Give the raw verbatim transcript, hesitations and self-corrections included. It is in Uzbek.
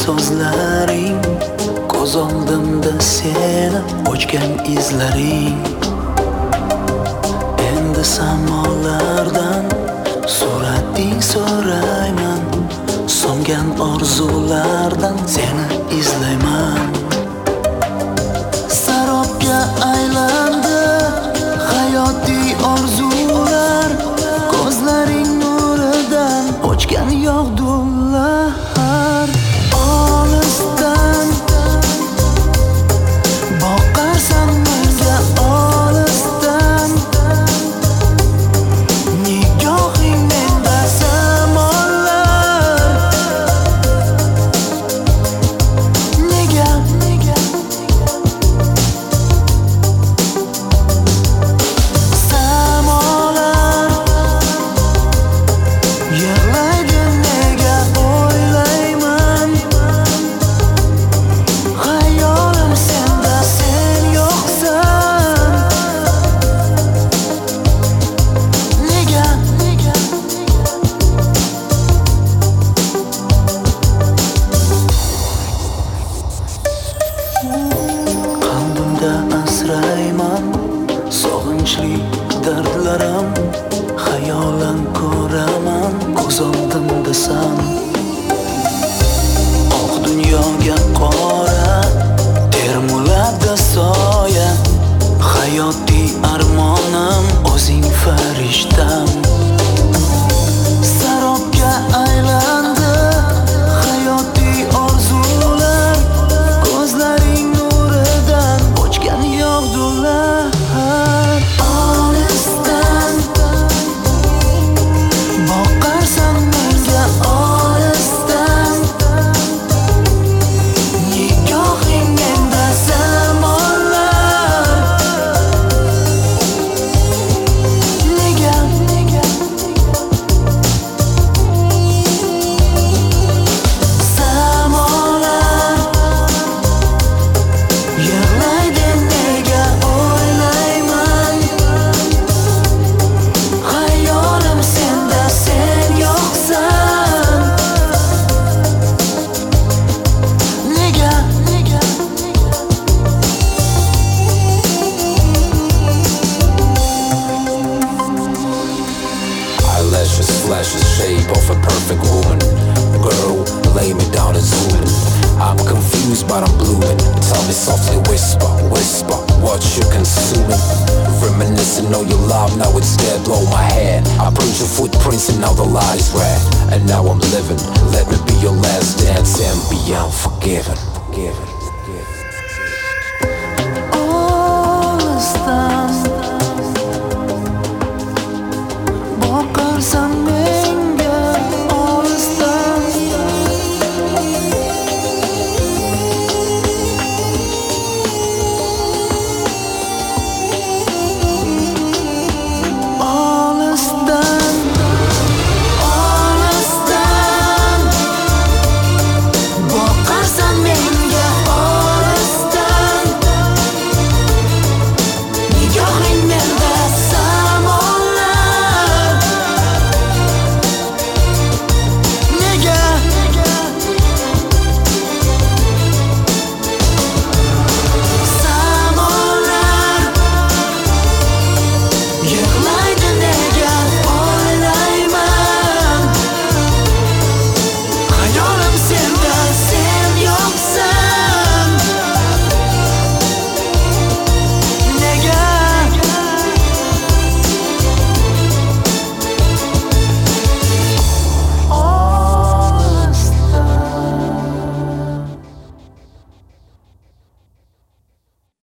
so'zlaring, ko'z oldimda seni o'chgan izlaring. Endi samolardan surating so'rayman, so'ngan orzulardan seni izlayman. Sarobga aylandi hayotiy orzular, ko'zlaring nuridan o'chgan yog'dular. Olisdan boqarsan menga, olisdan nigohing menda zamonlar. Nega, nega zamonlar yig'laydi, nega o'ylayman. Xayolim senda, sen yo'qsan. Nega, nega qalbimda asrayman sog'inchli dardlarim, xayolan ko'raman ko'z oldimdasan. Oq dunyoga qora termulada soya, hayotiy armonim o'zing farishtam. Sarobga aylandi hayotiy orzular, ko'zlaring nuridan o'chgan yog'dular. Olisdan boqarsan menga, olisdan nigohing menda zamonlar. Nega, nega zamonlar yig'laydi, nega o'ylayman. Xayolim senda, sen yo'qsan. Nega, nega Eyelashes flash the shape of a perfect woman. Girl, lay me down and zoom in. I'm confused but I'm blooming. Tell me softly, whisper, whisper what you consuming. Reminiscing on your love, now it's dead, blow my head. I print your footprints and now the light is red. And now I'm living, let me be your last dance and be unforgiven. Forgiven.